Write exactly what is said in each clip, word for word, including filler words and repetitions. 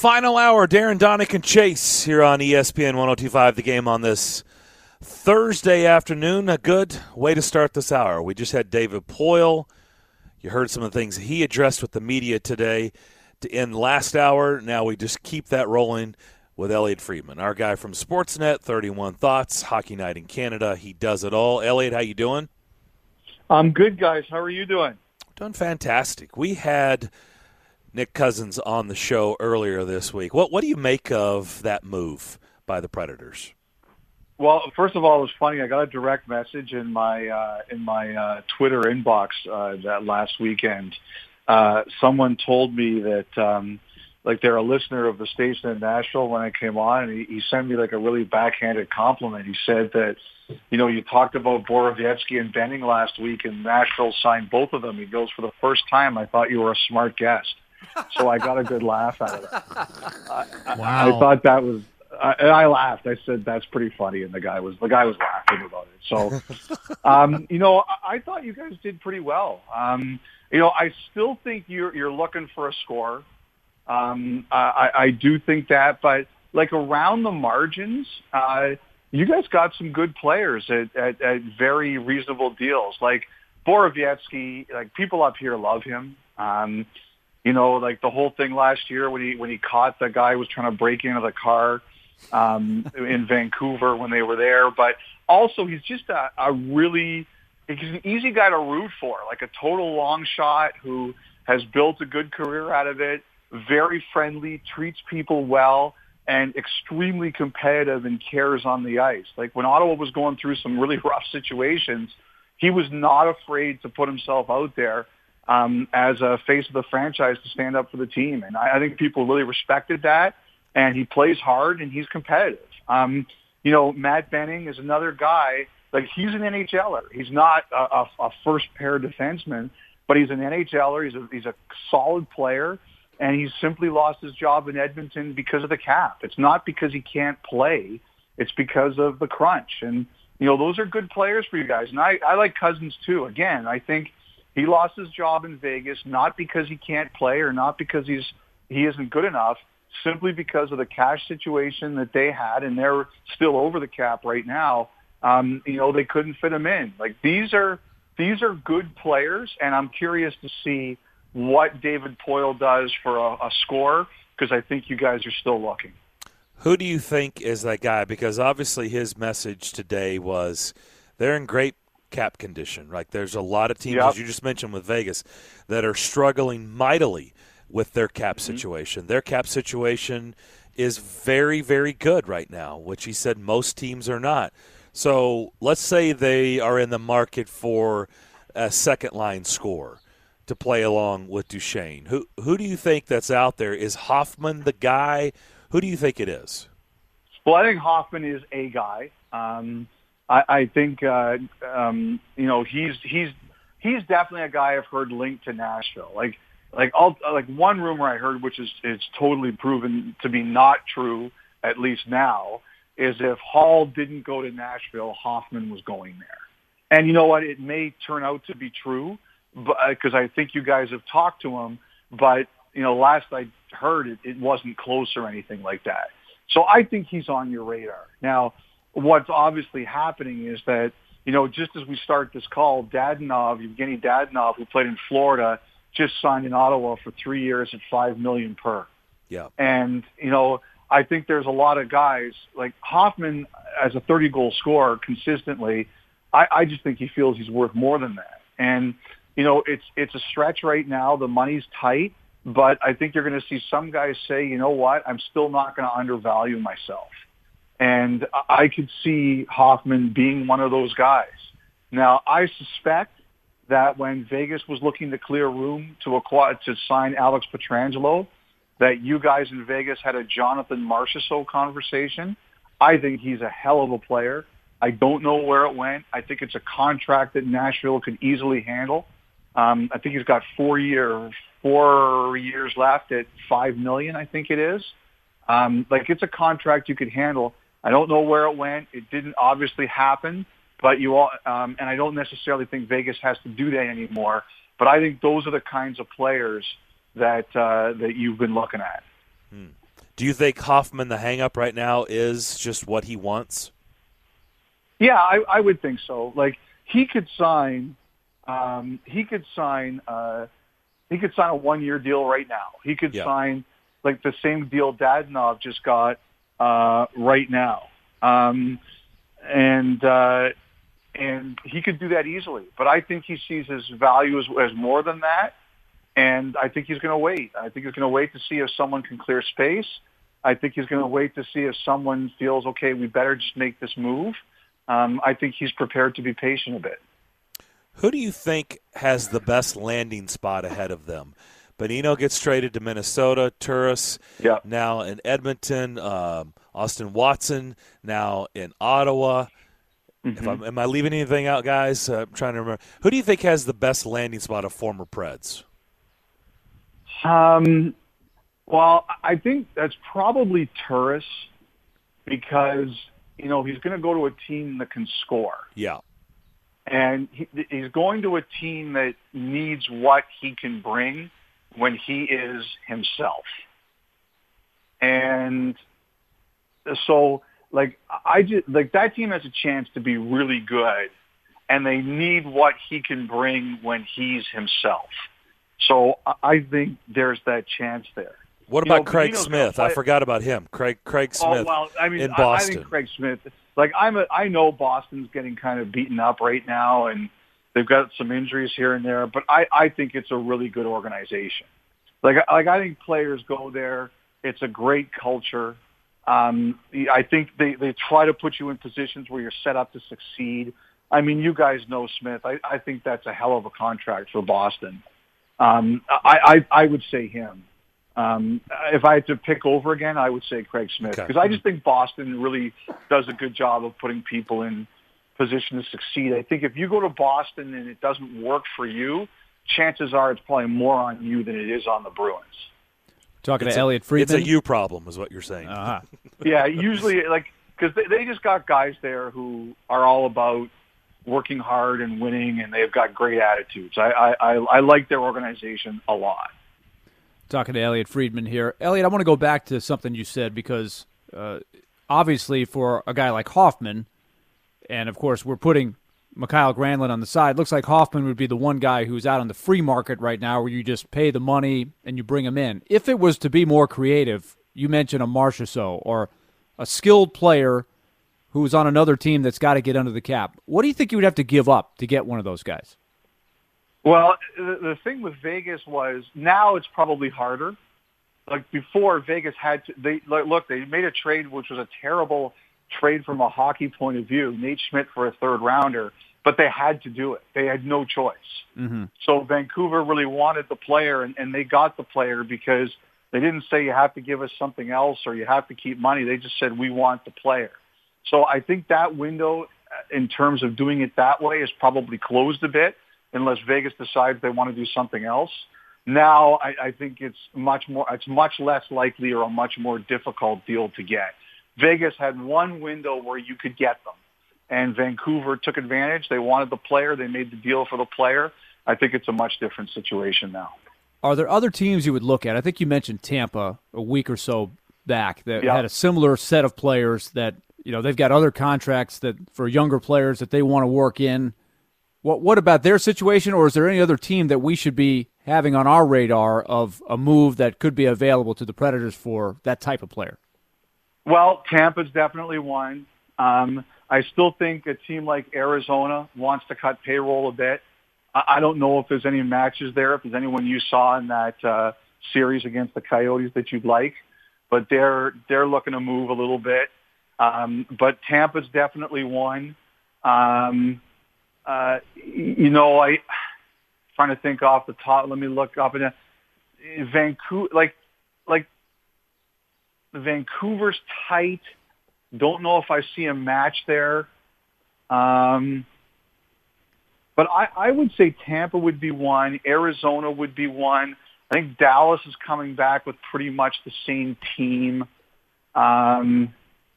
Final hour, Darren Donick and Chase here on E S P N ten twenty-five, The Game on this Thursday afternoon. A good way to start this hour. We just had David Poile. You heard some of the things he addressed with the media today to end last hour. Now we just keep that rolling with Elliot Friedman, our guy from Sportsnet, thirty-one Thoughts, Hockey Night in Canada. He does it all. Elliot, how you doing? I'm good, guys. How are you doing? Doing fantastic. We had Nick Cousins on the show earlier this week. What what do you make of that move by the Predators? Well, first of all, it was funny. I got a direct message in my uh, in my uh, Twitter inbox uh, that last weekend. Uh, someone told me that um, like they're a listener of the station in Nashville when I came on, and he, he sent me like a really backhanded compliment. He said that, you know, you talked about Borowiecki and Benning last week, and Nashville signed both of them. He goes, for the first time, I thought you were a smart guest. So I got a good laugh out of that. I, wow. I, I thought that was, I, and I laughed. I said, that's pretty funny. And the guy was, the guy was laughing about it. So, um, you know, I, I thought you guys did pretty well. Um, you know, I still think you're, you're looking for a score. Um, I, I do think that, but like around the margins, uh, you guys got some good players at, at, at very reasonable deals. Like Borowiecki, like people up here love him. Um, You know, like the whole thing last year when he when he caught the guy who was trying to break into the car um, in Vancouver when they were there. But also, he's just a, a really he's an easy guy to root for, like a total long shot who has built a good career out of it. Very friendly, treats people well, and extremely competitive and cares on the ice. Like when Ottawa was going through some really rough situations, he was not afraid to put himself out there Um, as a face of the franchise to stand up for the team. And I, I think people really respected that, and he plays hard and he's competitive. Um, you know, Matt Benning is another guy, like he's an NHLer. He's not a, a, a first pair defenseman, but he's an NHLer. He's a, he's a solid player, and he's simply lost his job in Edmonton because of the cap. It's not because he can't play. It's because of the crunch. And, you know, those are good players for you guys. And I, I like Cousins too. Again, I think he lost his job in Vegas not because he can't play or not because he's he isn't good enough, simply because of the cash situation that they had, and they're still over the cap right now. Um, you know, they couldn't fit him in. Like these are these are good players, and I'm curious to see what David Poile does for a, a score, because I think you guys are still looking. Who do you think is that guy? Because obviously his message today was they're in great cap condition, right? There's a lot of teams, yep. as you just mentioned with Vegas, that are struggling mightily with their cap mm-hmm. situation. Their cap situation is very, very good right now, which he said most teams are not. So let's say they are in the market for a second-line scorer to play along with Duchesne. Who who do you think that's out there? Is Hoffman the guy? Who do you think it is? Well, I think Hoffman is a guy. Um I, I think uh, um, you know he's he's he's definitely a guy I've heard linked to Nashville. Like like all like one rumor I heard, which is is totally proven to be not true, at least now, is if Hall didn't go to Nashville, Hoffman was going there. And you know what? It may turn out to be true, because I think you guys have talked to him. But you know, last I heard, it, it wasn't close or anything like that. So I think he's on your radar now. What's obviously happening is that, you know, just as we start this call, Dadonov, Evgeny Dadonov, who played in Florida, just signed in Ottawa for three years at five million dollars per. Yeah. And, you know, I think there's a lot of guys like Hoffman as a thirty goal scorer consistently. I, I just think he feels he's worth more than that. And, you know, it's, it's a stretch right now. The money's tight, but I think you're going to see some guys say, you know what, I'm still not going to undervalue myself. And I could see Hoffman being one of those guys. Now, I suspect that when Vegas was looking to clear room to acquire, to sign Alex Pietrangelo, that you guys in Vegas had a Jonathan Marchessault conversation. I think he's a hell of a player. I don't know where it went. I think it's a contract that Nashville could easily handle. Um, I think he's got four year, four years left at five million. I think it is. Um, like it's a contract you could handle. I don't know where it went. It didn't obviously happen, but you all, um, and I don't necessarily think Vegas has to do that anymore. But I think those are the kinds of players that uh, that you've been looking at. Hmm. Do you think Hoffman, the hang-up right now, is just what he wants? Yeah, I, I would think so. Like he could sign, um, he could sign, uh, he could sign a one-year deal right now. He could yeah. sign like the same deal Dadonov just got uh, right now, um, and uh, and he could do that easily. But I think he sees his value as, as more than that, and I think he's going to wait. I think he's going to wait to see if someone can clear space. I think he's going to wait to see if someone feels, okay, we better just make this move. Um, I think he's prepared to be patient a bit. Who do you think has the best landing spot ahead of them? Bonino gets traded to Minnesota, Turris yeah. now in Edmonton, um, Austin Watson now in Ottawa. Mm-hmm. If I'm, am I leaving anything out, guys? Uh, I'm trying to remember. Who do you think has the best landing spot of former Preds? Um, well, I think that's probably Turris because, you know, he's going to go to a team that can score. Yeah. And he, he's going to a team that needs what he can bring when he is himself. And so, like, I just, like that team has a chance to be really good, and they need what he can bring when he's himself. So I think there's that chance there. What you about know, Craig Bonino's Smith? I forgot about him. Craig Craig Smith oh, well, I mean, in Boston. I, I think Craig Smith. Like I'm, a, I know Boston's getting kind of beaten up right now, and they've got some injuries here and there. But I, I think it's a really good organization. Like, like I think players go there. It's a great culture. Um, I think they, they try to put you in positions where you're set up to succeed. I mean, you guys know Smith. I, I think that's a hell of a contract for Boston. Um, I, I, I would say him. Um, if I had to pick over again, I would say Craig Smith because okay. I just think Boston really does a good job of putting people in position to succeed. I think if you go to Boston and it doesn't work for you, chances are it's probably more on you than it is on the Bruins. Talking it's to a, Elliot Friedman. It's a you problem is what you're saying. Uh-huh. Yeah, usually like because they, they just got guys there who are all about working hard and winning, and they've got great attitudes. I, I, I, I like their organization a lot. Talking to Elliot Friedman here. Elliot, I want to go back to something you said because uh, obviously for a guy like Hoffman, and of course we're putting Mikael Granlund on the side, looks like Hoffman would be the one guy who's out on the free market right now where you just pay the money and you bring him in. If it was to be more creative, you mentioned a Marchessault or a skilled player who's on another team that's got to get under the cap. What do you think you would have to give up to get one of those guys? Well, the, the thing with Vegas was now it's probably harder. Like before, Vegas had to. They look. They made a trade which was a terrible trade from a hockey point of view. Nate Schmidt for a third rounder, but they had to do it. They had no choice. Mm-hmm. So Vancouver really wanted the player, and, and they got the player because they didn't say you have to give us something else or you have to keep money. They just said we want the player. So I think that window, in terms of doing it that way, is probably closed a bit. Unless Vegas decides they want to do something else. Now, I, I think it's much more, it's much less likely or a much more difficult deal to get. Vegas had one window where you could get them, and Vancouver took advantage. They wanted the player. They made the deal for the player. I think it's a much different situation now. Are there other teams you would look at? I think you mentioned Tampa a week or so back that yeah. had a similar set of players that, you know, they've got other contracts that for younger players that they want to work in. What what about their situation, or is there any other team that we should be having on our radar of a move that could be available to the Predators for that type of player? Well, Tampa's definitely one. Um, I still think a team like Arizona wants to cut payroll a bit. I, I don't know if there's any matches there, if there's anyone you saw in that uh, series against the Coyotes that you'd like, but they're they're looking to move a little bit. Um, but Tampa's definitely one. Um, Uh, you know, I trying to think off the top. Let me look up in Vancouver. Like, like Vancouver's tight. Don't know if I see a match there. Um, but I, I would say Tampa would be one. Arizona would be one. I think Dallas is coming back with pretty much the same team. Um,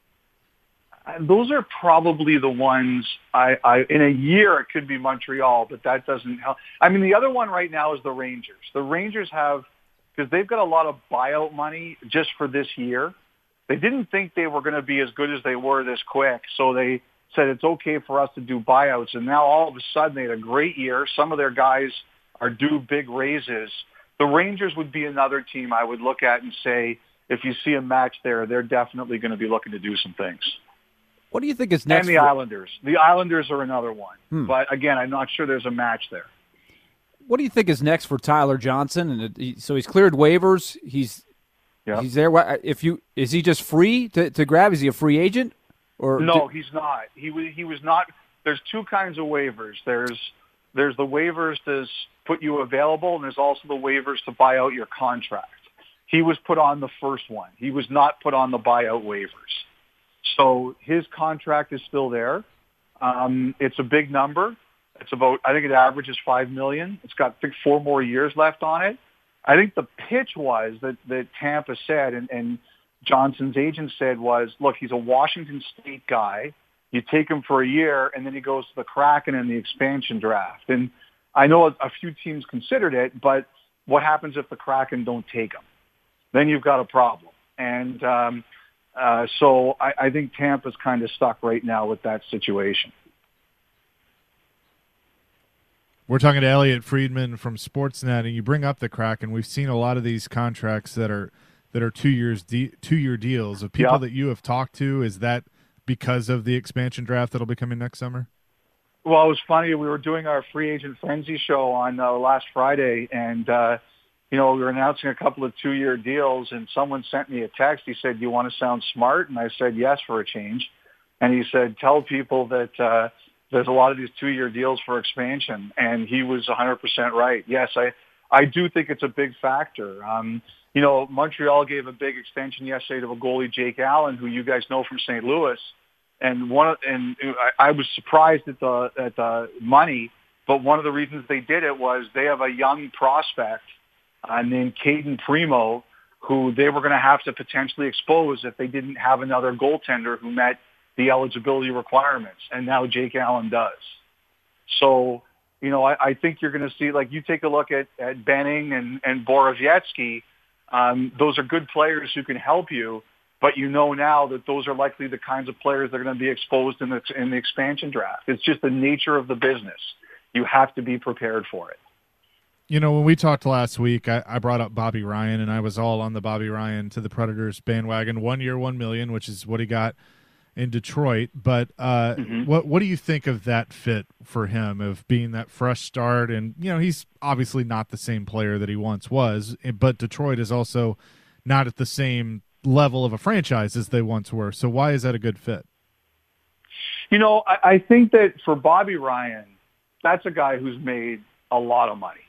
Those are probably the ones I, I, in a year it could be Montreal, but that doesn't help. I mean, the other one right now is the Rangers. The Rangers have because they've got a lot of buyout money just for this year. They didn't think they were going to be as good as they were this quick, so they said it's okay for us to do buyouts. And now all of a sudden they had a great year. Some of their guys are due big raises. The Rangers would be another team I would look at and say, if you see a match there, they're definitely going to be looking to do some things. What do you think is next? And the for... Islanders. The Islanders are another one. Hmm. But, again, I'm not sure there's a match there. What do you think is next for Tyler Johnson? And it, he, so he's cleared waivers. He's yep. he's there. If you is he just free to, to grab? Is he a free agent? Or no, did... he's not. He was he was not. There's two kinds of waivers. There's there's the waivers to put you available, and there's also the waivers to buy out your contract. He was put on the first one. He was not put on the buyout waivers. So his contract is still there. Um, it's a big number. It's about, I think it averages five million dollars. It's got, I think, four more years left on it. I think the pitch was that, that Tampa said, and, and Johnson's agent said was, look, he's a Washington State guy. You take him for a year, and then he goes to the Kraken in the expansion draft. And I know a, a few teams considered it, but what happens if the Kraken don't take him? Then you've got a problem. And um, uh, so I, I think Tampa's kind of stuck right now with that situation. We're talking to Elliot Friedman from Sportsnet, and you bring up the Kraken. We've seen a lot of these contracts that are that are two years de- two year deals of people yep. that you have talked to. Is that because of the expansion draft that'll be coming next summer? Well, it was funny. We were doing our free agent frenzy show on uh, last Friday, and uh, you know we were announcing a couple of two year deals, and someone sent me a text. He said, "Do you want to sound smart?" And I said, "Yes, for a change." And he said, "Tell people that." Uh, There's a lot of these two-year deals for expansion, and he was one hundred percent right. Yes, I, I do think it's a big factor. Um, you know, Montreal gave a big extension yesterday to a goalie, Jake Allen, who you guys know from Saint Louis, and one of, and I, I was surprised at the at the money, but one of the reasons they did it was they have a young prospect uh, named Caden Primo, who they were going to have to potentially expose if they didn't have another goaltender who met the eligibility requirements, and now Jake Allen does. So, you know, I, I think you're going to see, like, you take a look at, at Benning and, and Borowiecki, um, those are good players who can help you, but you know now that those are likely the kinds of players that are going to be exposed in the, in the expansion draft. It's just the nature of the business. You have to be prepared for it. You know, when we talked last week, I, I brought up Bobby Ryan, and I was all on the Bobby Ryan to the Predators bandwagon. One year, one million, which is what he got in Detroit, but uh, mm-hmm. what what do you think of that fit for him, of being that fresh start? And, you know, he's obviously not the same player that he once was, but Detroit is also not at the same level of a franchise as they once were. So why is that a good fit? You know, I, I think that for Bobby Ryan, that's a guy who's made a lot of money.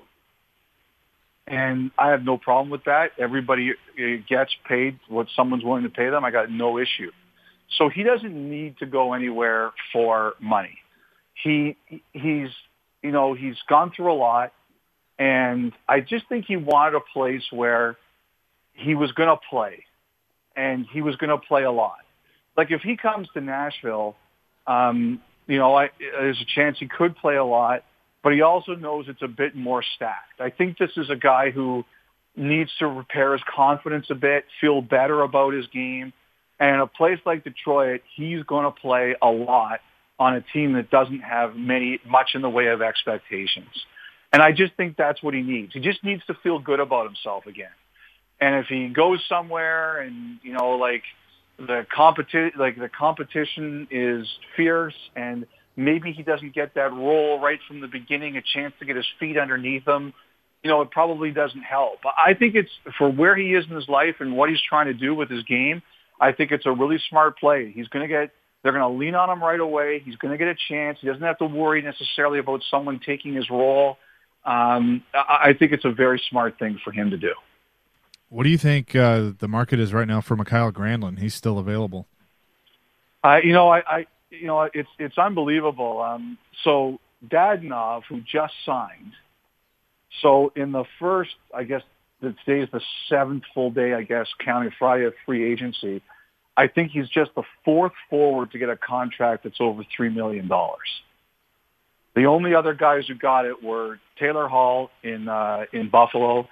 And I have no problem with that. Everybody gets paid what someone's willing to pay them. I got no issue. So he doesn't need to go anywhere for money. He he's you know he's gone through a lot, and I just think he wanted a place where he was going to play, and he was going to play a lot. Like if he comes to Nashville, um, you know, I, there's a chance he could play a lot, but he also knows it's a bit more stacked. I think this is a guy who needs to repair his confidence a bit, feel better about his game. And in a place like Detroit, he's going to play a lot on a team that doesn't have many much in the way of expectations. And I just think that's what he needs. He just needs to feel good about himself again. And if he goes somewhere and, you know, like the competi- like the competition is fierce and maybe he doesn't get that role right from the beginning, a chance to get his feet underneath him, you know, it probably doesn't help. But I think it's for where he is in his life and what he's trying to do with his game, I think it's a really smart play. He's going to get, they're going to lean on him right away. He's going to get a chance. He doesn't have to worry necessarily about someone taking his role. Um, I, I think it's a very smart thing for him to do. What do you think uh, the market is right now for Mikael Granlund? He's still available. Uh, you know, I, I, you know, it's it's unbelievable. Um, so Dadonov, who just signed, so in the first, I guess, today is the seventh full day, I guess, counting Friday of free agency. I think he's just the fourth forward to get a contract that's over three million dollars. The only other guys who got it were Taylor Hall in uh, in Buffalo,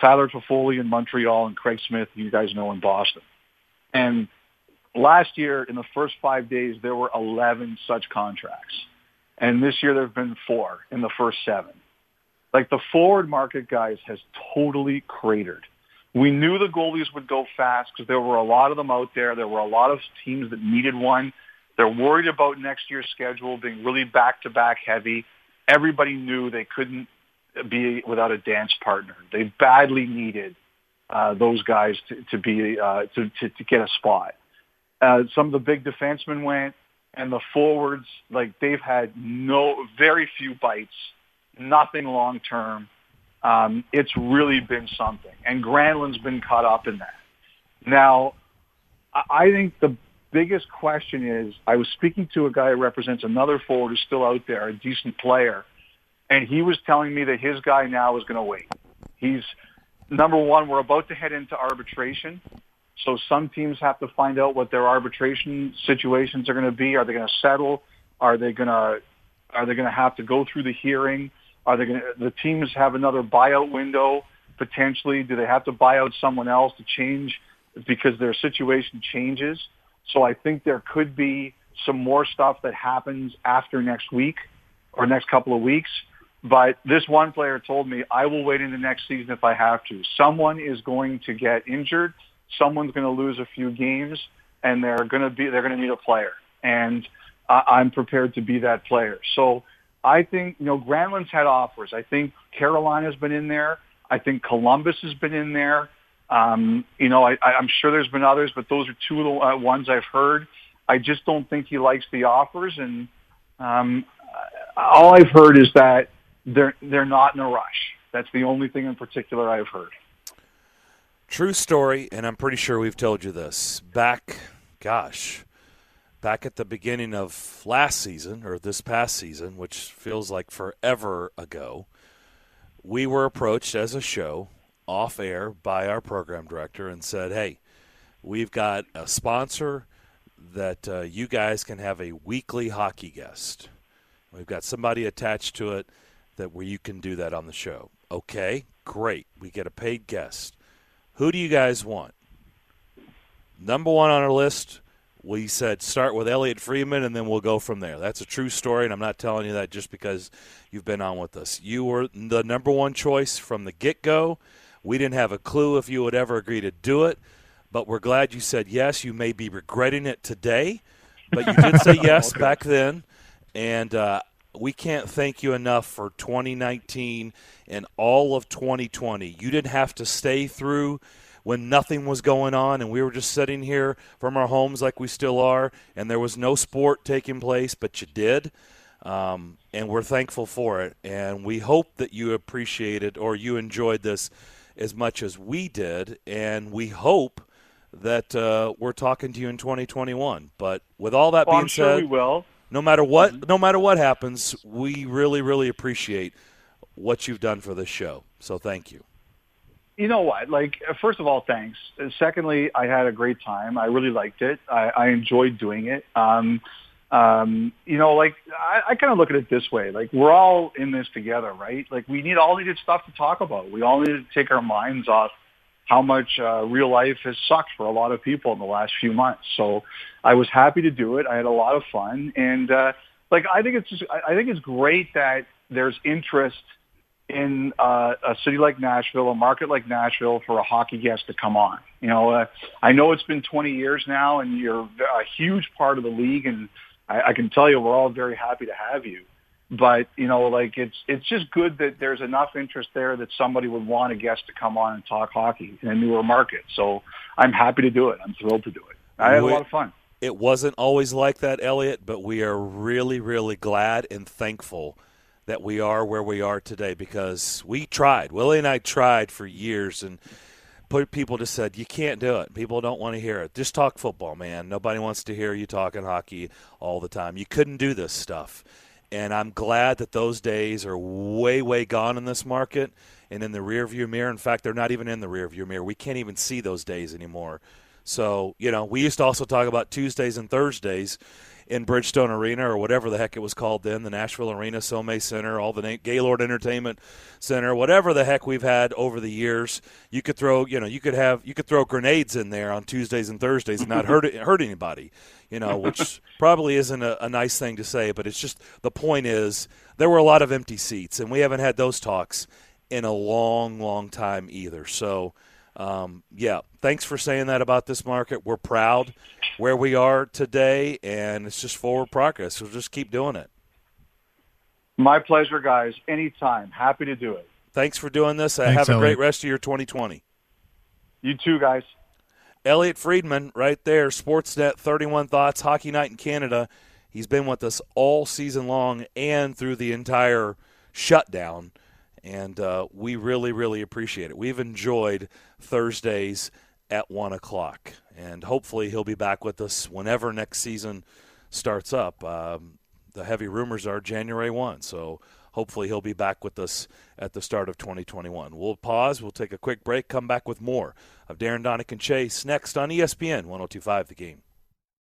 Tyler Toffoli in Montreal and Craig Smith, you guys know, in Boston. And last year, in the first five days, there were eleven such contracts. And this year, there have been four in the first seven. Like, the forward market, guys, has totally cratered. We knew the goalies would go fast because there were a lot of them out there. There were a lot of teams that needed one. They're worried about next year's schedule being really back-to-back heavy. Everybody knew they couldn't be without a dance partner. They badly needed uh, those guys to, to be uh, to, to, to get a spot. Uh, some of the big defensemen went, and the forwards, like, they've had no, very few bites, nothing long-term. Um, it's really been something. And Granlund's been caught up in that. Now, I think the biggest question is, I was speaking to a guy who represents another forward who's still out there, a decent player, and he was telling me that his guy now is going to wait. He's, number one, we're about to head into arbitration. So some teams have to find out what their arbitration situations are going to be. Are they going to settle? Are they going to are they going to have to go through the hearing? Are they going to, the teams have another buyout window potentially? Do they have to buy out someone else to change because their situation changes? So I think there could be some more stuff that happens after next week or next couple of weeks. But this one player told me, I will wait into next season if I have to. Someone is going to get injured. Someone's going to lose a few games, and they're going to be they're going to need a player. And uh, I'm prepared to be that player. So I think, you know, Granlund's had offers. I think Carolina's been in there. I think Columbus has been in there. Um, you know, I, I'm sure there's been others, but those are two of the uh, ones I've heard. I just don't think he likes the offers. And um, all I've heard is that they're they're not in a rush. That's the only thing in particular I've heard. True story, and I'm pretty sure we've told you this. Back, gosh, back at the beginning of last season, or this past season, which feels like forever ago, we were approached as a show off air by our program director and said, hey, we've got a sponsor that uh, you guys can have a weekly hockey guest. We've got somebody attached to it that where you can do that on the show. Okay, great. We get a paid guest. Who do you guys want? Number one on our list, we said start with Elliot Friedman, and then we'll go from there. That's a true story, and I'm not telling you that just because you've been on with us. You were the number one choice from the get-go. We didn't have a clue if you would ever agree to do it, but we're glad you said yes. You may be regretting it today, but you did say yes okay. back then, and uh, we can't thank you enough for twenty nineteen and all of twenty twenty. You didn't have to stay through when nothing was going on and we were just sitting here from our homes like we still are, and there was no sport taking place, but you did, um, and we're thankful for it. And we hope that you appreciated or you enjoyed this as much as we did, and we hope that uh, we're talking to you in twenty twenty-one. But with all that well, being I'm sure said, we will. No matter what, no matter what happens, we really, really appreciate what you've done for this show. So thank you. You know what? Like, first of all, thanks. Secondly, I had a great time. I really liked it. I, I enjoyed doing it. Um, um, you know, like, I, I kind of look at it this way. Like, we're all in this together, right? Like, we need all needed stuff to talk about. We all need to take our minds off how much uh, real life has sucked for a lot of people in the last few months. So I was happy to do it. I had a lot of fun. And, uh, like, I think it's just, I think it's great that there's interest in uh, a city like Nashville, a market like Nashville, for a hockey guest to come on. You know, uh, I know it's been twenty years now, and you're a huge part of the league, and I, I can tell you we're all very happy to have you. But, you know, like, it's it's just good that there's enough interest there that somebody would want a guest to come on and talk hockey in a newer market. So I'm happy to do it. I'm thrilled to do it. I had a lot of fun. It wasn't always like that, Elliot, but we are really, really glad and thankful that we are where we are today, because we tried. Willie and I tried for years, and people just said, you can't do it. People don't want to hear it. Just talk football, man. Nobody wants to hear you talking hockey all the time. You couldn't do this stuff. And I'm glad that those days are way, way gone in this market and in the rearview mirror. In fact, they're not even in the rearview mirror. We can't even see those days anymore. So, you know, we used to also talk about Tuesdays and Thursdays, in Bridgestone Arena or whatever the heck it was called then, the Nashville Arena, Somay Center, all the na- Gaylord Entertainment Center, whatever the heck we've had over the years. You could throw, you know, you could have, you could throw grenades in there on Tuesdays and Thursdays and not hurt hurt anybody, you know, which probably isn't a, a nice thing to say, but it's just the point is there were a lot of empty seats, and we haven't had those talks in a long, long time either. So. Um, yeah, thanks for saying that about this market. We're proud where we are today, and it's just forward progress. So just keep doing it. My pleasure, guys. Anytime. Happy to do it. Thanks for doing this. Thanks, Have a Elliot. great rest of your twenty twenty. You too, guys. Elliot Friedman right there, Sportsnet thirty-one Thoughts, Hockey Night in Canada. He's been with us all season long and through the entire shutdown. And uh, we really, really appreciate it. We've enjoyed Thursdays at one o'clock. And hopefully he'll be back with us whenever next season starts up. Um, the heavy rumors are January first. So hopefully he'll be back with us at the start of twenty twenty-one. We'll pause. We'll take a quick break. Come back with more of Darren Donick and Chase next on E S P N one oh two point five The Game.